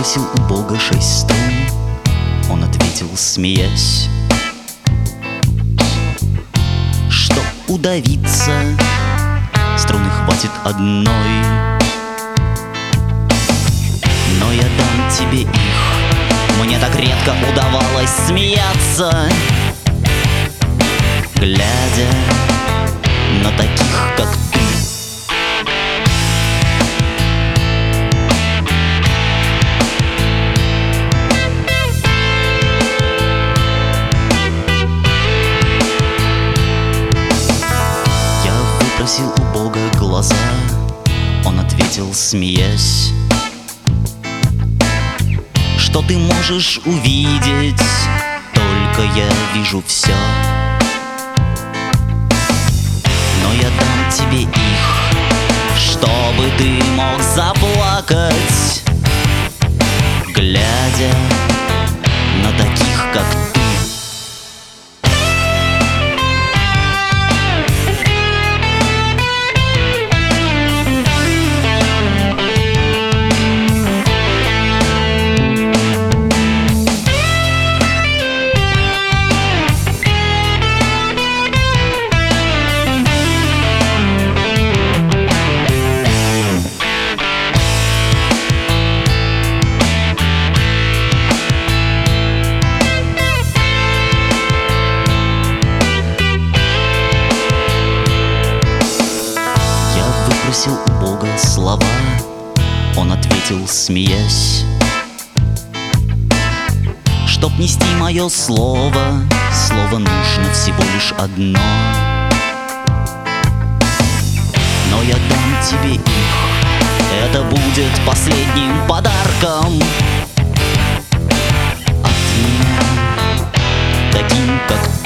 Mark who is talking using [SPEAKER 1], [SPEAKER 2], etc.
[SPEAKER 1] выпросил у Бога 6 струн. Он ответил, смеясь, что удавиться струны хватит одной. Но я дам тебе их, мне так редко удавалось смеяться, глядя на таких, как ты. Я выпросил у Бога глаза, он ответил, смеясь, что ты можешь увидеть, только я вижу все. Но я дам тебе их, чтобы ты мог заплакать, глядя на таких, как ты. Выпросил у Бога слова, он ответил, смеясь, чтоб нести мое слово, слово нужно всего лишь одно. Но я дам тебе их, это будет последним подарком от меня, таким, как ты.